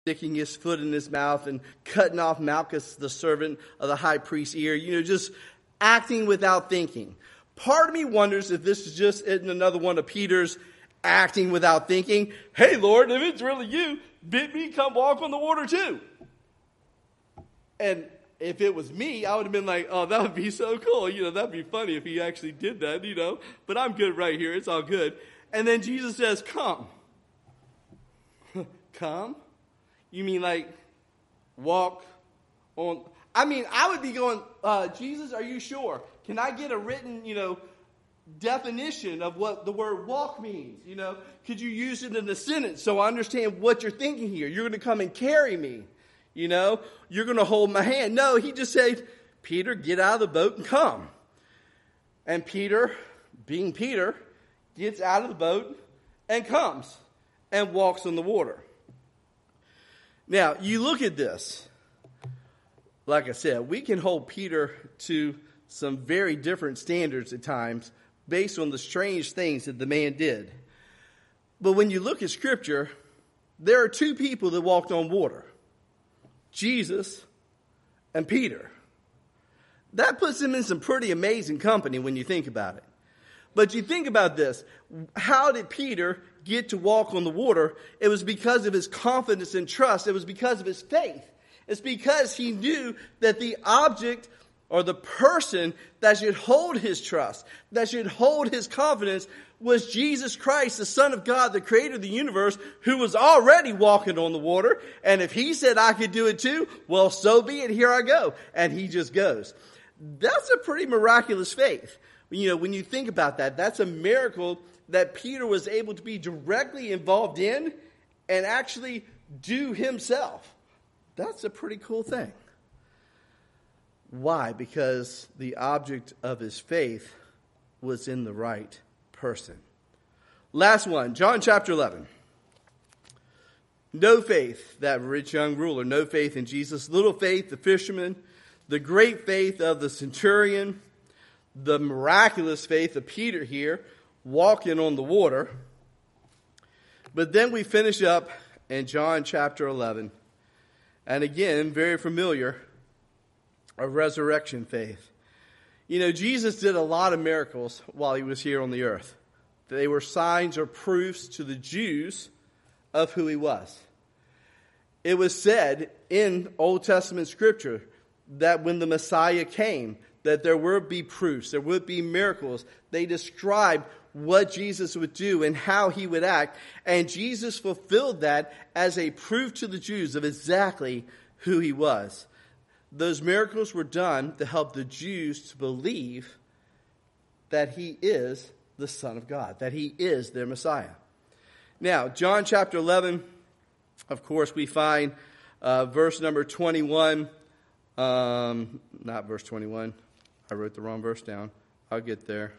sticking his foot in his mouth and cutting off Malchus, the servant of the high priest's ear, just acting without thinking. Part of me wonders if this is just another one of Peter's acting without thinking. Hey, Lord, if it's really you, bid me come walk on the water too. And if it was me, I would have been like, oh, that would be so cool. That'd be funny if he actually did that, But I'm good right here. It's all good. And then Jesus says, come. Come? You mean like walk on? I would be going, Jesus, are you sure? Can I get a written, definition of what the word walk means? Could you use it in a sentence so I understand what you're thinking here? You're going to come and carry me. You're going to hold my hand. No, he just said, Peter, get out of the boat and come. And Peter, being Peter, gets out of the boat and comes and walks on the water. Now, you look at this. Like I said, we can hold Peter to some very different standards at times based on the strange things that the man did. But when you look at Scripture, there are two people that walked on water. Jesus and Peter. That puts him in some pretty amazing company when you think about it. But you think about this. How did Peter get to walk on the water? It was because of his confidence and trust. It was because of his faith. It's because he knew that the object or the person that should hold his trust, that should hold his confidence, was Jesus Christ, the Son of God, the creator of the universe, who was already walking on the water. And if he said I could do it too, well, so be it. Here I go. And he just goes. That's a pretty miraculous faith. When you think about that, that's a miracle that Peter was able to be directly involved in and actually do himself. That's a pretty cool thing. Why? Because the object of his faith was in the right person. Last one, John chapter 11. No faith, that rich young ruler, no faith in Jesus. Little faith, the fisherman. The great faith of the centurion. The miraculous faith of Peter here, walking on the water. But then we finish up in John chapter 11. And again, very familiar, a resurrection faith. Jesus did a lot of miracles while he was here on the earth. They were signs or proofs to the Jews of who he was. It was said in Old Testament scripture that when the Messiah came, that there would be proofs, there would be miracles. They described what Jesus would do and how he would act. And Jesus fulfilled that as a proof to the Jews of exactly who he was. Those miracles were done to help the Jews to believe that he is the Son of God, that he is their Messiah. Now, John chapter 11, of course, we find verse number 21. Not verse 21. I wrote the wrong verse down. I'll get there.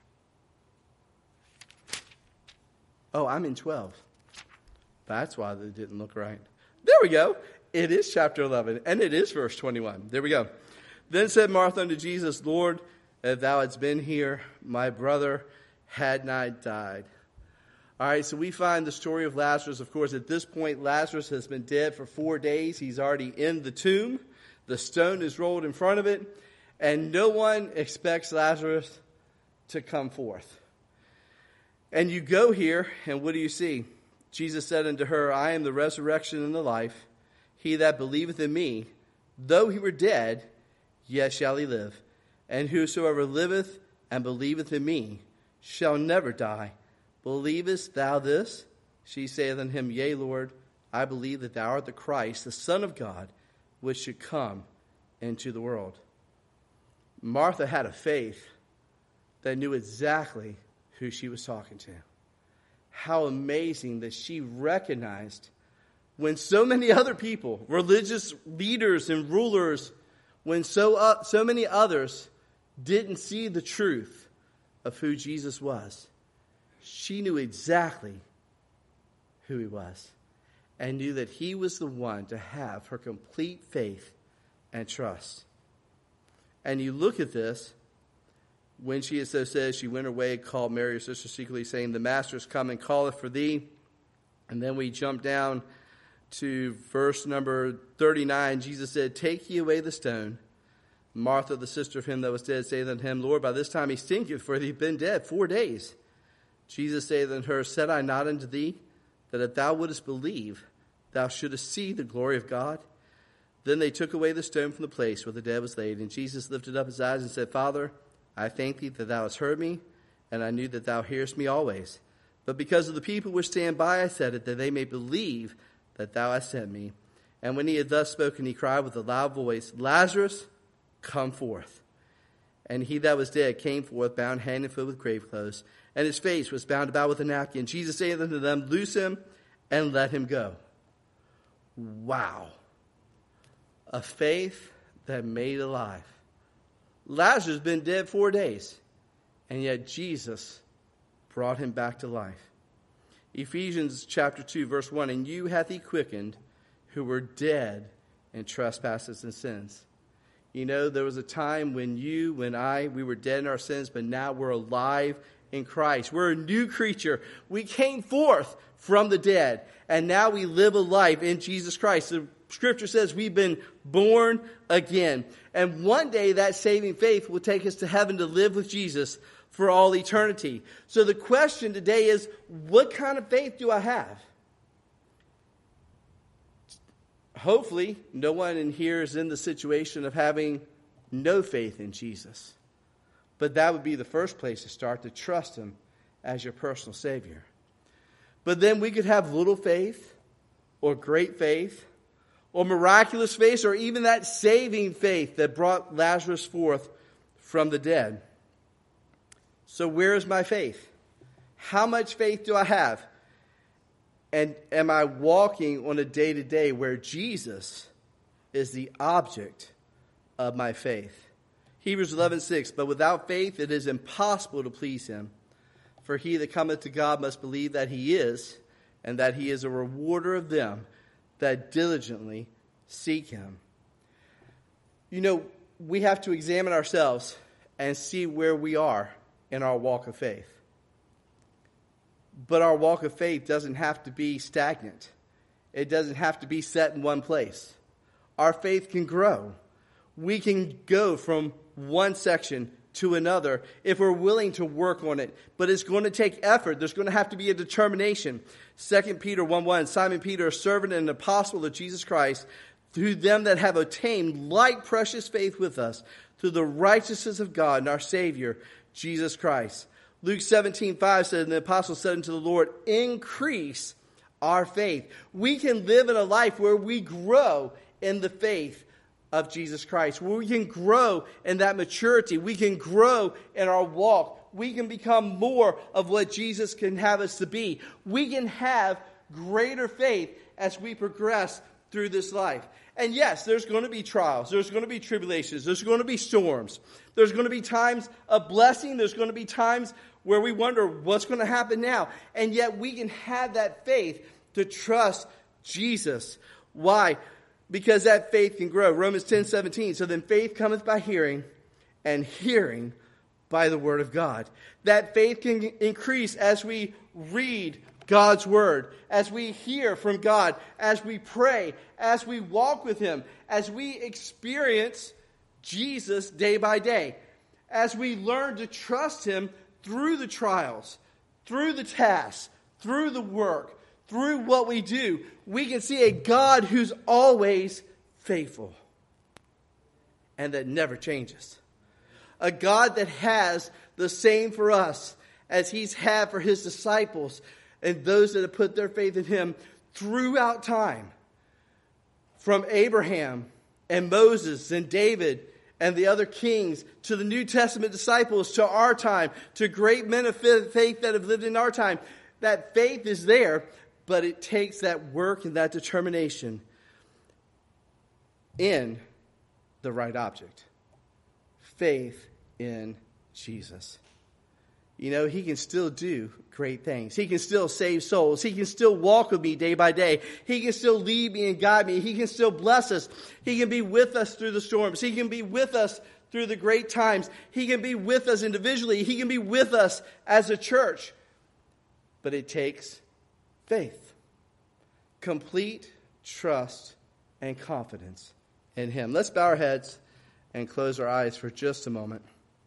Oh, I'm in 12. That's why they didn't look right. There we go. It is chapter 11, and it is verse 21. There we go. Then said Martha unto Jesus, Lord, if thou hadst been here, my brother had not died. All right, so we find the story of Lazarus. Of course, at this point, Lazarus has been dead for 4 days. He's already in the tomb. The stone is rolled in front of it, and no one expects Lazarus to come forth. And you go here, and what do you see? Jesus said unto her, I am the resurrection and the life. He that believeth in me, though he were dead, yet shall he live. And whosoever liveth and believeth in me shall never die. Believest thou this? She saith unto him, Yea, Lord, I believe that thou art the Christ, the Son of God, which should come into the world. Martha had a faith that knew exactly who she was talking to. How amazing that she recognized when so many other people, religious leaders and rulers, when so many others didn't see the truth of who Jesus was. She knew exactly who he was and knew that he was the one to have her complete faith and trust. And you look at this, when she, it so says, she went away, called Mary, her sister, secretly, saying, The Master is come and calleth for thee. And then we jump down to verse number 39, Jesus said, "Take ye away the stone." Martha, the sister of him that was dead, saith unto him, Lord, by this time he stinketh, for he hath been dead 4 days. Jesus saith unto her, Said I not unto thee, that if thou wouldest believe, thou shouldest see the glory of God? Then they took away the stone from the place where the dead was laid. And Jesus lifted up his eyes and said, Father, I thank thee that thou hast heard me, and I knew that thou hearest me always. But because of the people which stand by, I said it, that they may believe that thou hast sent me. And when he had thus spoken, he cried with a loud voice, Lazarus, come forth. And he that was dead came forth, bound hand and foot with grave clothes, and his face was bound about with a napkin. Jesus saith unto them, Loose him and let him go. Wow. A faith that made alive. Lazarus had been dead 4 days, and yet Jesus brought him back to life. Ephesians chapter 2, verse 1, And you hath he quickened who were dead in trespasses and sins. You know, there was a time when we were dead in our sins, but now we're alive in Christ. We're a new creature. We came forth from the dead, and now we live a life in Jesus Christ. The Scripture says we've been born again. And one day that saving faith will take us to heaven to live with Jesus for all eternity. So the question today is, what kind of faith do I have? Hopefully, no one in here is in the situation of having no faith in Jesus. But that would be the first place to start, to trust him as your personal Savior. But then we could have little faith, or great faith, or miraculous faith, or even that saving faith that brought Lazarus forth from the dead. So where is my faith? How much faith do I have? And am I walking on a day-to-day where Jesus is the object of my faith? Hebrews 11:6, But without faith it is impossible to please him. For he that cometh to God must believe that he is, and that he is a rewarder of them that diligently seek him. You know, we have to examine ourselves and see where we are in our walk of faith. But our walk of faith doesn't have to be stagnant. It doesn't have to be set in one place. Our faith can grow. We can go from one section to another if we're willing to work on it. But it's going to take effort. There's going to have to be a determination. 2 Peter 1:1, Simon Peter, a servant and an apostle of Jesus Christ, through them that have obtained like precious faith with us, through the righteousness of God and our Savior, Jesus Christ. Luke 17:5 said, And the apostle said unto the Lord, Increase our faith. We can live in a life where we grow in the faith of Jesus Christ, where we can grow in that maturity. We can grow in our walk. We can become more of what Jesus can have us to be. We can have greater faith as we progress through this life. And yes, there's going to be trials. There's going to be tribulations. There's going to be storms. There's going to be times of blessing. There's going to be times where we wonder what's going to happen now. And yet we can have that faith to trust Jesus. Why? Because that faith can grow. Romans 10:17. So then faith cometh by hearing, and hearing by the word of God. That faith can increase as we read God's word, as we hear from God, as we pray, as we walk with him, as we experience Jesus day by day, as we learn to trust him through the trials, through the tasks, through the work, through what we do. We can see a God who's always faithful and that never changes. A God that has the same for us as he's had for his disciples and those that have put their faith in him throughout time. From Abraham and Moses and David and the other kings to the New Testament disciples to our time, to great men of faith that have lived in our time. That faith is there, but it takes that work and that determination in the right object. Faith in Jesus. You know, he can still do great things. He can still save souls. He can still walk with me day by day. He can still lead me and guide me. He can still bless us. He can be with us through the storms. He can be with us through the great times. He can be with us individually. He can be with us as a church. But it takes faith. Complete trust, and confidence in him. Let's bow our heads and close our eyes for just a moment.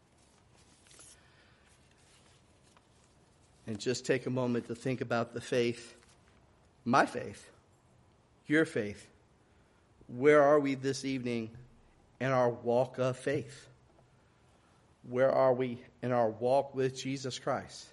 And just take a moment to think about the faith, my faith, your faith. Where are we this evening in our walk of faith? Where are we in our walk with Jesus Christ?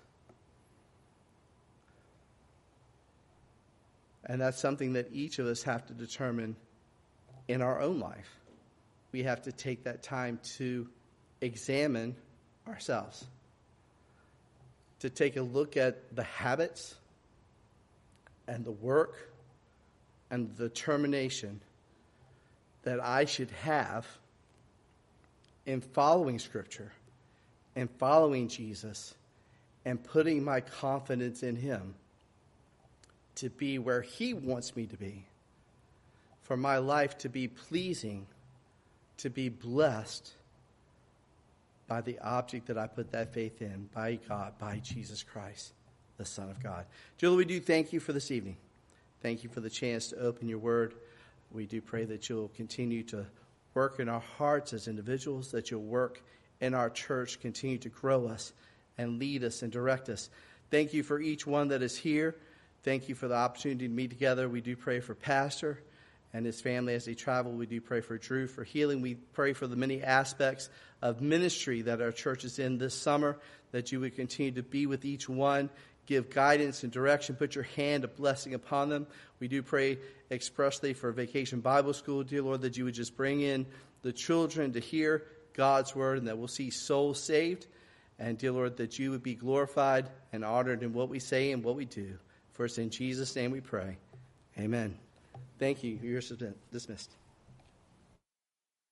And that's something that each of us have to determine in our own life. We have to take that time to examine ourselves, to take a look at the habits and the work and the determination that I should have in following Scripture and following Jesus and putting my confidence in him to be where he wants me to be, for my life to be pleasing, to be blessed by the object that I put that faith in, by God, by Jesus Christ, the Son of God. Dear Lord, we do thank you for this evening. Thank you for the chance to open your word. We do pray that you'll continue to work in our hearts as individuals, that you'll work in our church, continue to grow us and lead us and direct us. Thank you for each one that is here. Thank you for the opportunity to meet together. We do pray for Pastor and his family as they travel. We do pray for Drew for healing. We pray for the many aspects of ministry that our church is in this summer, that you would continue to be with each one, give guidance and direction, put your hand of blessing upon them. We do pray expressly for Vacation Bible School, dear Lord, that you would just bring in the children to hear God's word and that we'll see souls saved. And dear Lord, that you would be glorified and honored in what we say and what we do. For it's in Jesus' name we pray. Amen. Thank you. You're dismissed.